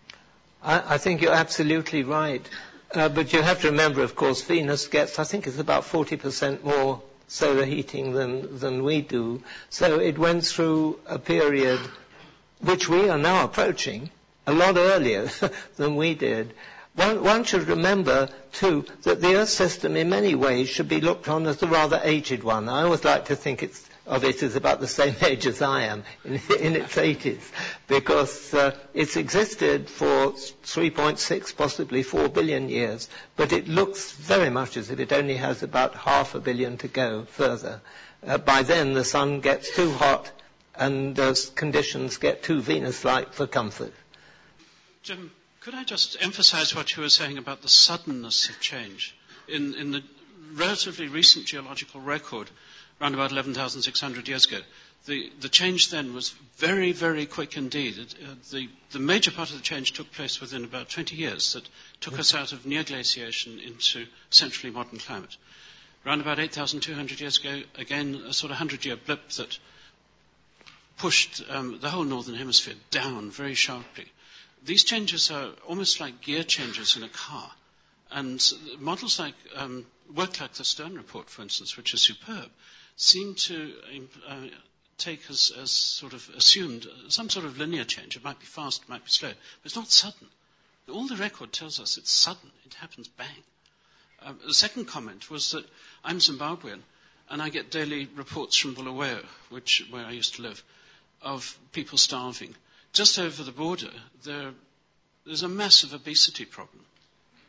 Speaker 4: I think you're absolutely right. But you have to remember, of course, Venus gets, I think it's about 40% more solar heating than we do. So it went through a period which we are now approaching a lot earlier than we did. One should remember, too, that the Earth system in many ways should be looked on as a rather aged one. I always like to think of it as about the same age as I am, in its 80s, because it's existed for 3.6, possibly 4 billion years, but it looks very much as if it only has about 500 million to go further. By then, the sun gets too hot and those conditions get too Venus-like for comfort.
Speaker 11: Jim, could I just emphasize what you were saying about the suddenness of change? In the relatively recent geological record, around about 11,600 years ago, the change then was very, very quick indeed. The major part of the change took place within about 20 years that took us out of near glaciation into centrally modern climate. Around about 8,200 years ago, again, a sort of 100-year blip that pushed the whole northern hemisphere down very sharply. These changes are almost like gear changes in a car. And models like work like the Stern report, for instance, which is superb, seem to take as sort of assumed some sort of linear change. It might be fast, it might be slow, but it's not sudden. All the record tells us it's sudden. It happens bang. The second comment was that I'm Zimbabwean, and I get daily reports from Bulawayo, where I used to live, of people starving. Just over the border, there's a massive obesity problem.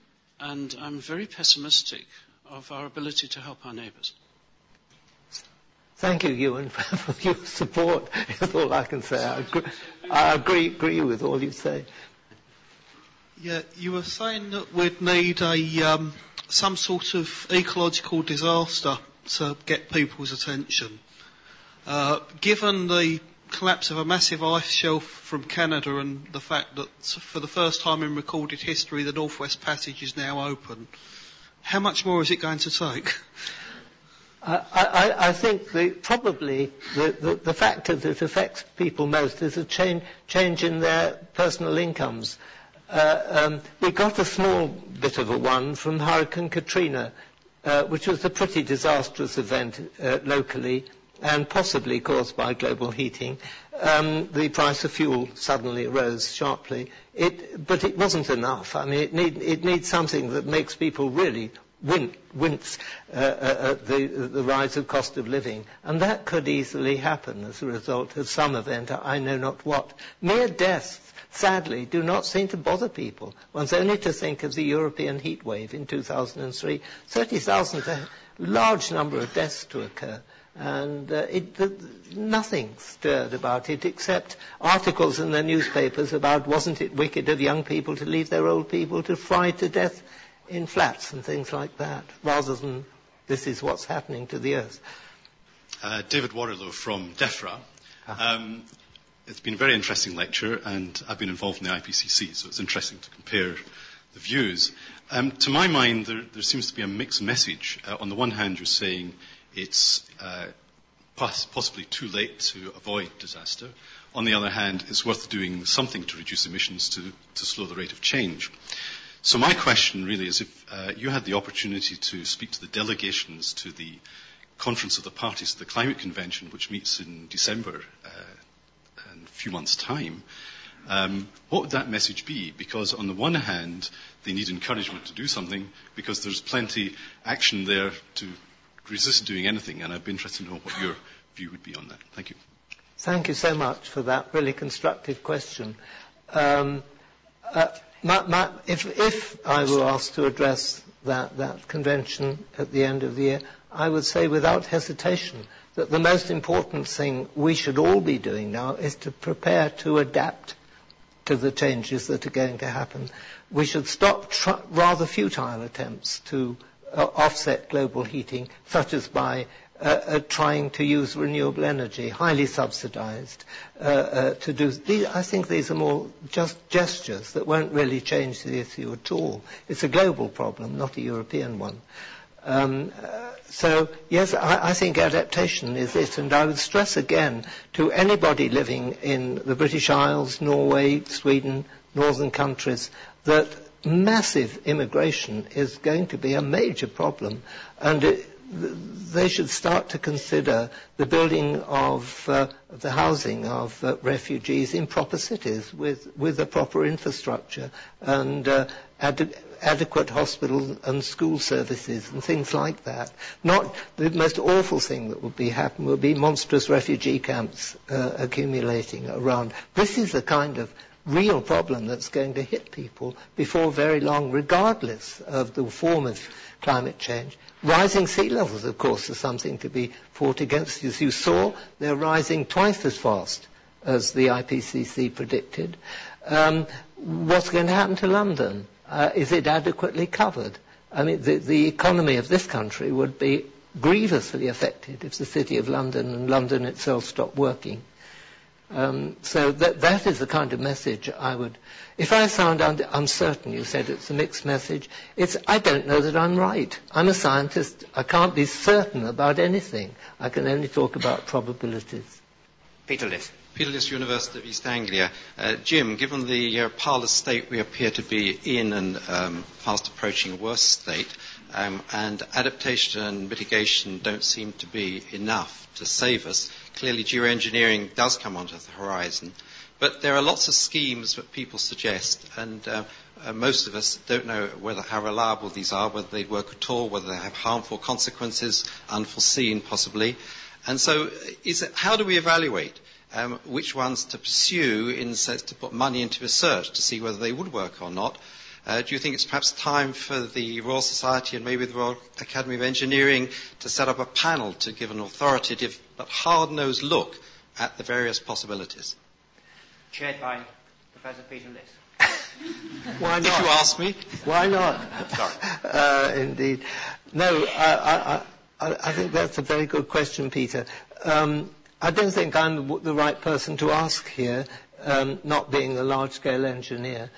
Speaker 11: And I'm very pessimistic of our ability to help our neighbors.
Speaker 4: Thank you, Ewan, for your support, is all I can say. I agree with all you say.
Speaker 12: Yeah, you were saying that we'd need some sort of ecological disaster to get people's attention. Given the collapse of a massive ice shelf from Canada and the fact that for the first time in recorded history the Northwest Passage is now open, how much more is it going to take?
Speaker 4: I think probably the factor that affects people most is a change in their personal incomes. We got a small bit of a one from Hurricane Katrina, which was a pretty disastrous event locally and possibly caused by global heating. The price of fuel suddenly rose sharply. But it wasn't enough. I mean, it needs something that makes people really wince at the rise of cost of living. And that could easily happen as a result of some event, I know not what. Mere deaths, sadly, do not seem to bother people. One's only to think of the European heat wave in 2003. 30,000, a large number of deaths to occur. And nothing stirred about it except articles in the newspapers about wasn't it wicked of young people to leave their old people to fry to death in flats and things like that, rather than this is what's happening to the earth.
Speaker 13: David Waterlow from DEFRA. It's been a very interesting lecture, and I've been involved in the IPCC, so it's interesting to compare the views. To my mind, there seems to be a mixed message. On the one hand, you're saying it's possibly too late to avoid disaster. On the other hand, it's worth doing something to reduce emissions to slow the rate of change. So my question really is, if you had the opportunity to speak to the delegations to the Conference of the Parties to the Climate Convention, which meets in December in a few months' time, what would that message be? Because on the one hand, they need encouragement to do something because there's plenty action there to resist doing anything, and I'd be interested to know what your view would be on that. Thank you.
Speaker 4: Thank you so much for that really constructive question. If I were asked to address that convention at the end of the year, I would say without hesitation that the most important thing we should all be doing now is to prepare to adapt to the changes that are going to happen. We should stop rather futile attempts to offset global heating, such as by trying to use renewable energy, highly subsidized, to do these. I think these are more just gestures that won't really change the issue at all. It's a global problem, not a European one. So, yes, I think adaptation is it, and I would stress again to anybody living in the British Isles, Norway, Sweden, northern countries, that massive immigration is going to be a major problem, and they should start to consider the building of the housing of refugees in proper cities with a proper infrastructure and adequate hospital and school services and things like that. Not the most awful thing that would happen would be monstrous refugee camps accumulating around. This is the kind of real problem that's going to hit people before very long, regardless of the form of climate change. Rising sea levels, of course, are something to be fought against. As you saw, they're rising twice as fast as the IPCC predicted. What's going to happen to London? Is it adequately covered? I mean, the economy of this country would be grievously affected if the City of London and London itself stopped working. So that is the kind of message I would... If I sound uncertain, you said it's a mixed message, I don't know that I'm right. I'm a scientist. I can't be certain about anything. I can only talk about probabilities.
Speaker 3: Peter Liss.
Speaker 14: Peter Liss, University of East Anglia. Jim, given the parlous state we appear to be in and fast approaching a worse state, and adaptation and mitigation don't seem to be enough to save us, clearly geoengineering does come onto the horizon. But there are lots of schemes that people suggest, and most of us don't know how reliable these are, whether they work at all, whether they have harmful consequences, unforeseen possibly. And so how do we evaluate which ones to pursue in the sense to put money into research to see whether they would work or not? Do you think it's perhaps time for the Royal Society and maybe the Royal Academy of Engineering to set up a panel to give an authoritative but hard-nosed look at the various possibilities.
Speaker 3: Chaired by Professor Peter Liss.
Speaker 4: Why not?
Speaker 14: If you ask me.
Speaker 4: Why not?
Speaker 3: Sorry.
Speaker 4: Indeed. No, I think that's a very good question, Peter. I don't think I'm the right person to ask here, not being a large-scale engineer.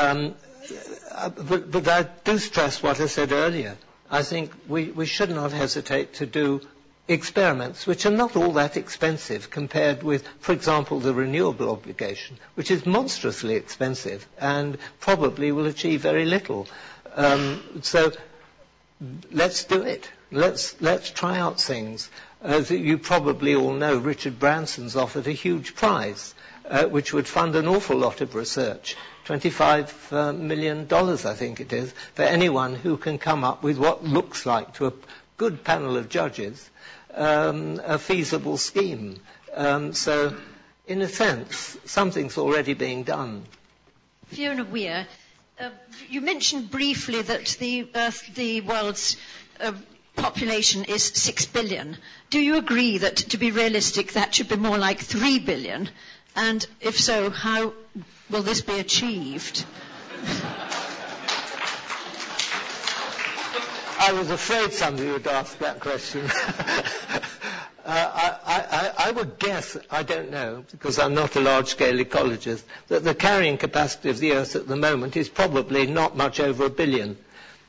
Speaker 4: But I do stress what I said earlier. I think we should not hesitate to do experiments which are not all that expensive compared with, for example, the renewable obligation, which is monstrously expensive and probably will achieve very little. So let's do it. Let's try out things. As you probably all know, Richard Branson's offered a huge prize, which would fund an awful lot of research. $25 million, I think it is, for anyone who can come up with what looks like, to a good panel of judges, a feasible scheme. So, in a sense, something's already being done.
Speaker 15: Fiona Weir, you mentioned briefly that the world's population is 6 billion. Do you agree that, to be realistic, that should be more like 3 billion? And if so, how will this be achieved?
Speaker 4: I was afraid somebody would ask that question. I would guess, I don't know, because I'm not a large-scale ecologist, that the carrying capacity of the Earth at the moment is probably not much over 1 billion.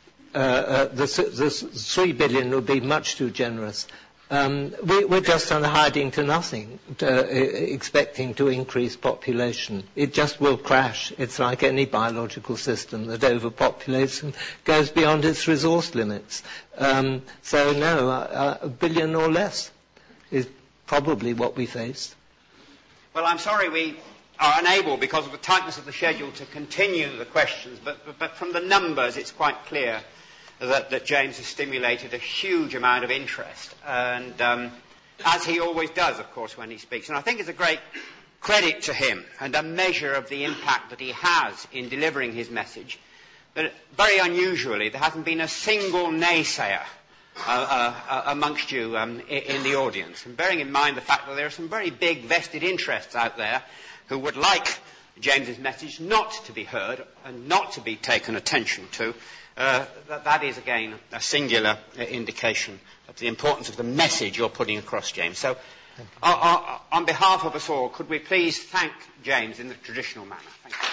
Speaker 4: The 3 billion would be much too generous. We're just hiding to nothing, expecting to increase population. It just will crash. It's like any biological system that overpopulates and goes beyond its resource limits. So no, 1 billion or less is probably what we face.
Speaker 3: Well, I'm sorry we are unable, because of the tightness of the schedule, to continue the questions, but from the numbers it's quite clear that James has stimulated a huge amount of interest, and as he always does, of course, when he speaks. And I think it's a great credit to him and a measure of the impact that he has in delivering his message, that very unusually there hasn't been a single naysayer amongst you in the audience. And bearing in mind the fact that there are some very big vested interests out there who would like James's message not to be heard and not to be taken attention to, that is, again, a singular indication of the importance of the message you're putting across, James. So, on behalf of us all, could we please thank James in the traditional manner? Thank you.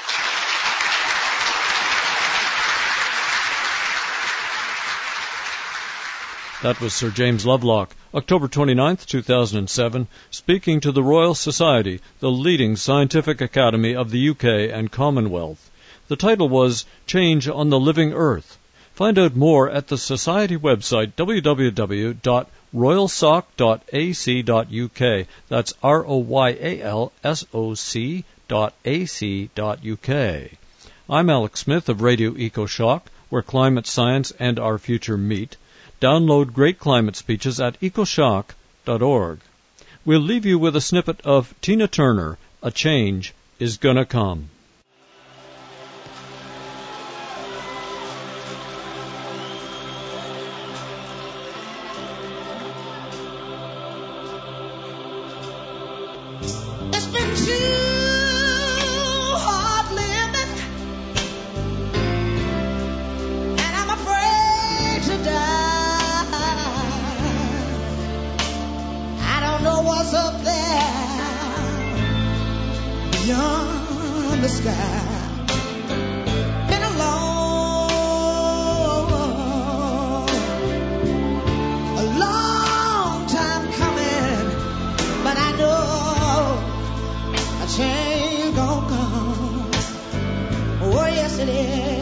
Speaker 2: That was Sir James Lovelock, October 29th, 2007, speaking to the Royal Society, the leading scientific academy of the UK and Commonwealth. The title was Change on the Living Earth. Find out more at the Society website, www.royalsoc.ac.uk. That's royalsoc.ac.uk. I'm Alex Smith of Radio EcoShock, where climate science and our future meet. Download great climate speeches at ecoshock.org. We'll leave you with a snippet of Tina Turner, A Change is Gonna Come.
Speaker 16: It's been too hard living, and I'm afraid to die. I don't know what's up there beyond the sky. Been a long time coming, but I know a change gonna come. Oh, yes it is.